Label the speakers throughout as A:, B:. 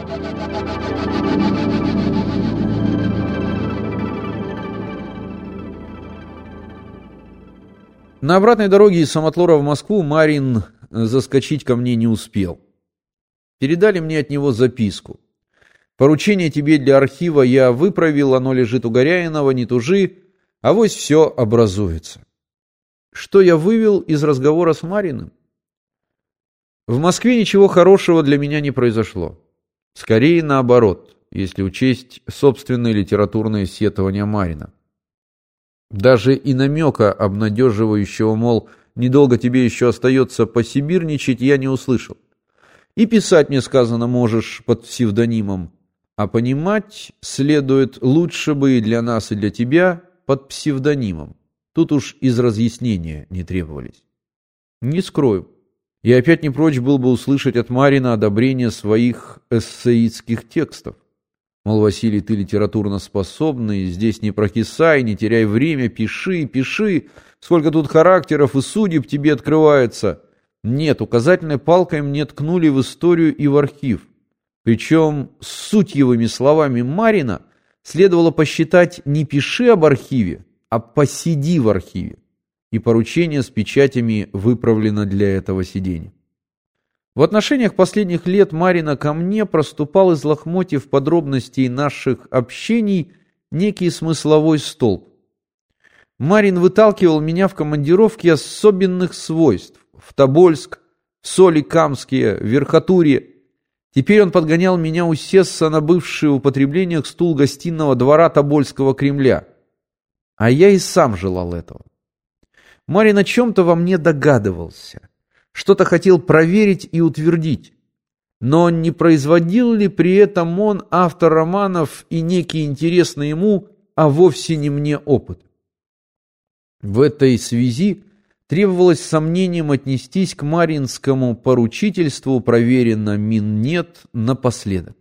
A: На обратной дороге из Самотлора в Москву Марин заскочить ко мне не успел. Передали мне от него записку. Поручение тебе для архива я выправил, оно лежит у Горяинова, не тужи, авось все образуется. Что я вывел из разговора с Мариным? В Москве ничего хорошего для меня не произошло. Скорее наоборот, если учесть собственные литературные сетования Марина. Даже и намека обнадеживающего, мол, недолго тебе еще остается посибирничать, я не услышал. И писать мне сказано можешь под псевдонимом, а понимать следует лучше бы и для нас, и для тебя под псевдонимом. Тут уж из разъяснения не требовались. Не скрою, я опять не прочь был бы услышать от Марина одобрение своих эссеистских текстов. Мол, Василий, ты литературно способный, здесь не прокисай, не теряй время, пиши, пиши, сколько тут характеров и судеб тебе открывается. Нет, указательной палкой мне ткнули в историю и в архив. Причем с сутьевыми словами Марина следовало посчитать не пиши об архиве, а посиди в архиве. И поручение с печатями выправлено для этого сидения. В отношениях последних лет Марина ко мне проступал из лохмотьев подробностей наших общений некий смысловой столб. Марин выталкивал меня в командировки особенных свойств. В Тобольск, в Соликамске, в Верхотурье. Теперь он подгонял меня усесться на бывший в употреблениях стул гостиного двора Тобольского Кремля. А я и сам желал этого. Марин о чем-то во мне догадывался. Что-то хотел проверить и утвердить. Но не производил ли при этом он, автор романов, и некий интересный ему, а вовсе не мне опыт? В этой связи требовалось сомнением отнестись к маринскому поручительству, проверено Миннет, напоследок.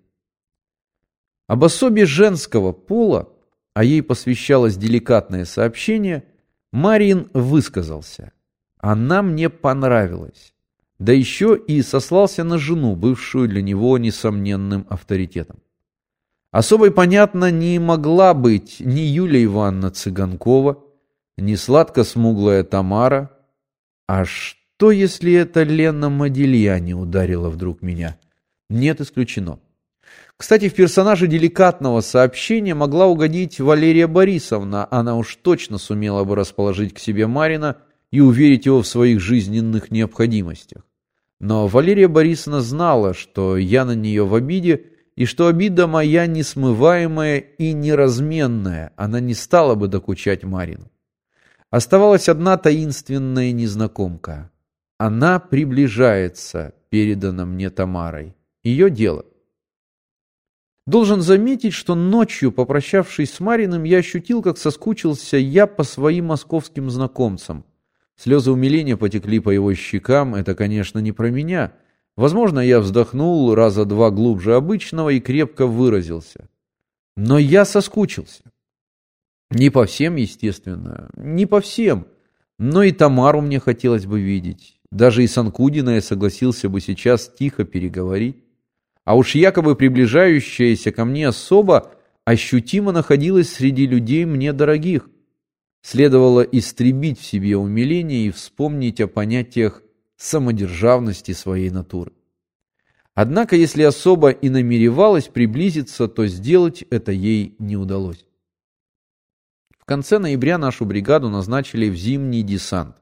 A: Об особе женского пола, а ей посвящалось деликатное сообщение, Марин высказался. Она мне понравилась. Да еще и сослался на жену, бывшую для него несомненным авторитетом. Особой, понятно, не могла быть ни Юлия Ивановна Цыганкова, ни сладко-смуглая Тамара. А что, если это Лена Модильяни ударила вдруг меня? Нет, исключено. Кстати, в персонаже деликатного сообщения могла угодить Валерия Борисовна. Она уж точно сумела бы расположить к себе Марина и уверить его в своих жизненных необходимостях. Но Валерия Борисовна знала, что я на нее в обиде, и что обида моя несмываемая и неразменная, она не стала бы докучать Марину. Оставалась одна таинственная незнакомка. Она приближается, передана мне Тамарой. Ее дело. Должен заметить, что ночью, попрощавшись с Мариным, я ощутил, как соскучился я по своим московским знакомцам. Слезы умиления потекли по его щекам, это, конечно, не про меня. Возможно, я вздохнул раза два глубже обычного и крепко выразился. Но я соскучился. Не по всем, естественно, не по всем, но и Тамару мне хотелось бы видеть. Даже и с Анкудиной я согласился бы сейчас тихо переговорить. А уж якобы приближающаяся ко мне особа ощутимо находилась среди людей мне дорогих. Следовало истребить в себе умиление и вспомнить о понятиях самодержавности своей натуры. Однако, если особа и намеревалась приблизиться, то сделать это ей не удалось. В конце ноября нашу бригаду назначили в зимний десант.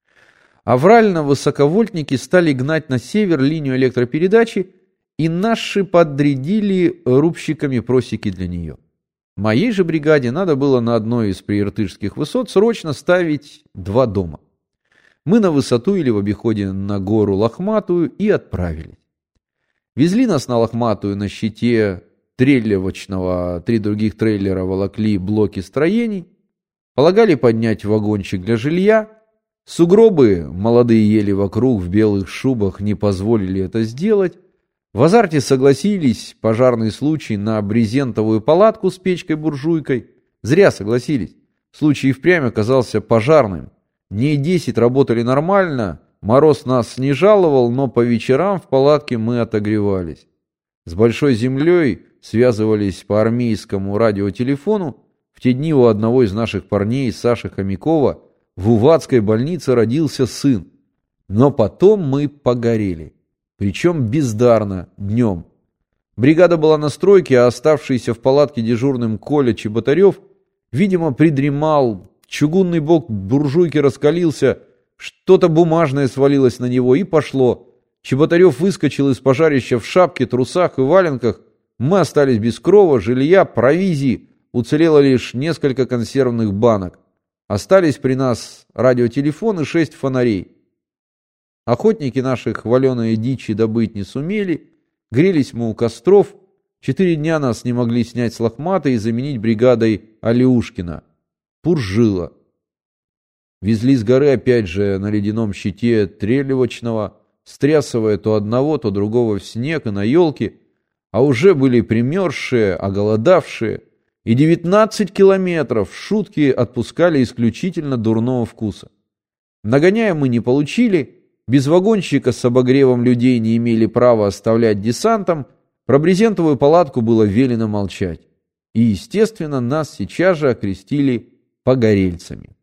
A: Аврально-высоковольтники стали гнать на север линию электропередачи, и наши подрядили рубщиками просеки для нее. Моей же бригаде надо было на одной из прииртышских высот срочно ставить 2 дома. Мы на высоту или в обиходе на гору Лохматую и отправились. Везли нас на Лохматую на щите трейлевочного, 3 других трейлера волокли блоки строений, полагали поднять вагончик для жилья. Сугробы, молодые ели вокруг в белых шубах, не позволили это сделать. В азарте согласились, пожарный случай, на брезентовую палатку с печкой-буржуйкой. Зря согласились. Случай и впрямь оказался пожарным. Дней 10 работали нормально, мороз нас не жаловал, но по вечерам в палатке мы отогревались. С Большой Землей связывались по армейскому радиотелефону. В те дни у одного из наших парней, Саши Хомякова, в Увадской больнице родился сын. Но потом мы погорели. Причем бездарно, днем. Бригада была на стройке, а оставшийся в палатке дежурным Коля Чеботарев, видимо, придремал, чугунный бок буржуйки раскалился, что-то бумажное свалилось на него и пошло. Чеботарев выскочил из пожарища в шапке, трусах и валенках. Мы остались без крова, жилья, провизии. Уцелело лишь несколько консервных банок. Остались при нас радиотелефон и 6 фонарей. Охотники наши хваленые дичи добыть не сумели. Грелись мы у костров. 4 дня нас не могли снять с лохмата и заменить бригадой Алеушкина. Пуржило. Везли с горы опять же на ледяном щите трелевочного, стрясывая то одного, то другого в снег и на елке, а уже были примерзшие, оголодавшие, и 19 километров шутки отпускали исключительно дурного вкуса. Нагоняя мы не получили, без вагонщика с обогревом людей не имели права оставлять десантом, про брезентовую палатку было велено молчать. И, естественно, нас сейчас же окрестили погорельцами.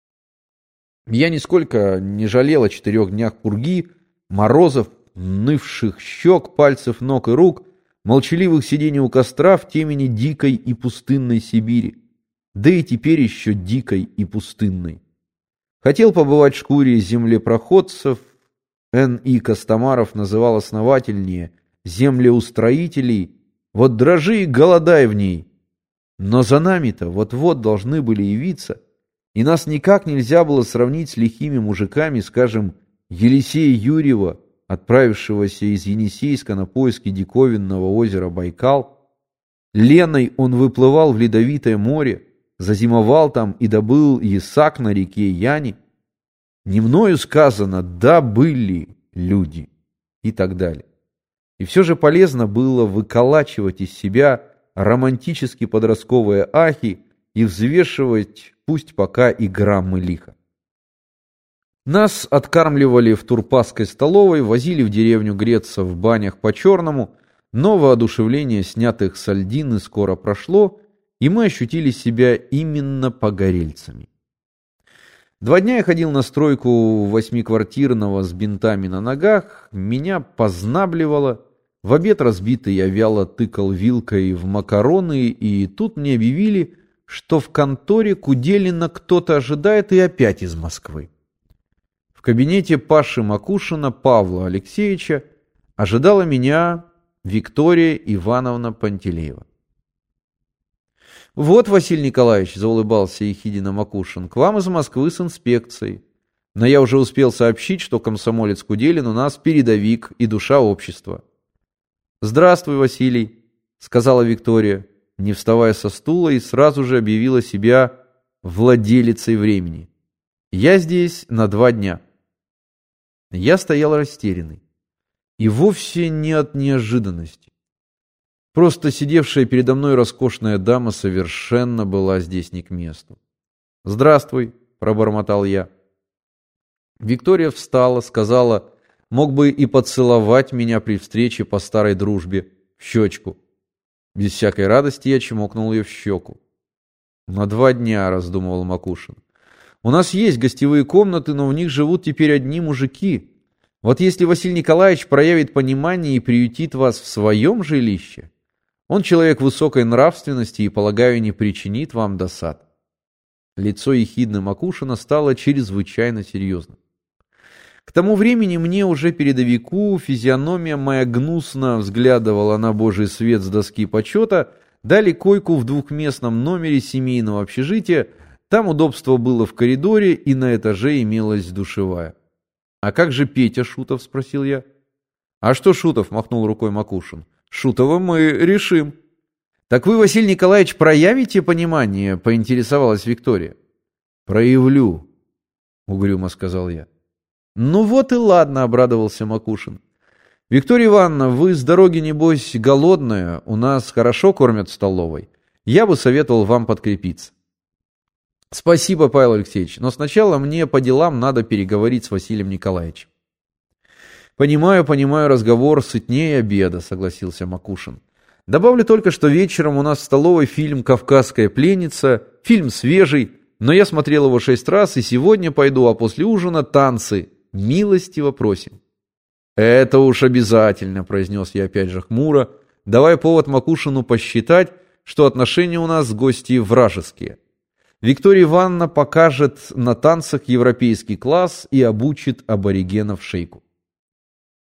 A: Я нисколько не жалел о 4 днях пурги, морозов, нывших щек, пальцев ног и рук, молчаливых сидений у костра в темени дикой и пустынной Сибири, да и теперь еще дикой и пустынной. Хотел побывать в шкуре землепроходцев, Н.И. Костомаров называл основательнее землеустроителей, вот дрожи и голодай в ней. Но за нами-то вот-вот должны были явиться, и нас никак нельзя было сравнить с лихими мужиками, скажем, Елисея Юрьева, отправившегося из Енисейска на поиски диковинного озера Байкал. Леной он выплывал в Ледовитое море, зазимовал там и добыл ясак на реке Яни. Не мною сказано, да были люди, и так далее. И все же полезно было выколачивать из себя романтически подростковые ахи и взвешивать, пусть пока и граммы лиха. Нас откармливали в турпасской столовой, возили в деревню греться в банях по-черному, но воодушевление снятых с льдины скоро прошло, и мы ощутили себя именно погорельцами. 2 дня я ходил на стройку 8-квартирного с бинтами на ногах, меня познабливало, в обед разбитый я вяло тыкал вилкой в макароны, и тут мне объявили, что в конторе Куделина кто-то ожидает и опять из Москвы. В кабинете Паши Макушина Павла Алексеевича ожидала меня Виктория Ивановна Пантелеева. «Вот, Василий Николаевич», — заулыбался ехидно Макушин, — «к вам из Москвы с инспекцией. Но я уже успел сообщить, что комсомолец Куделин у нас передовик и душа общества». «Здравствуй, Василий», — сказала Виктория, не вставая со стула, и сразу же объявила себя владелицей времени. «Я здесь на 2 дня». Я стоял растерянный. И вовсе не от неожиданности. Просто сидевшая передо мной роскошная дама совершенно была здесь не к месту. «Здравствуй», — пробормотал я. Виктория встала, сказала, мог бы и поцеловать меня при встрече по старой дружбе в щечку. Без всякой радости я чмокнул ее в щеку. «На 2 дня», — раздумывал Макушин. «У нас есть гостевые комнаты, но в них живут теперь одни мужики. Вот если Василий Николаевич проявит понимание и приютит вас в своем жилище, он человек высокой нравственности и, полагаю, не причинит вам досад». Лицо ехидно Макушина стало чрезвычайно серьезным. К тому времени мне уже передовику физиономия моя гнусно взглядывала на божий свет с доски почета, дали койку в 2-местном номере семейного общежития, там удобство было в коридоре и на этаже имелась душевая. «А как же Петя Шутов?» — спросил я. «А что Шутов?» — махнул рукой Макушин. «Шутова мы решим». «Так вы, Василий Николаевич, проявите понимание?» — поинтересовалась Виктория. «Проявлю», — угрюмо сказал я. «Ну вот и ладно», — обрадовался Макушин. «Виктория Ивановна, вы с дороги, небось, голодная, у нас хорошо кормят в столовой. Я бы советовал вам подкрепиться». «Спасибо, Павел Алексеевич, но сначала мне по делам надо переговорить с Василием Николаевичем». Понимаю, разговор сытнее обеда, согласился Макушин. Добавлю только, что вечером у нас в столовой фильм «Кавказская пленница», фильм свежий, но я смотрел его 6 раз и сегодня пойду, а после ужина танцы. Милостиво просим. Это уж обязательно, произнес я опять же хмуро, давая повод Макушину посчитать, что отношения у нас с гостьей вражеские. Виктория Ивановна покажет на танцах европейский класс и обучит аборигенов шейку.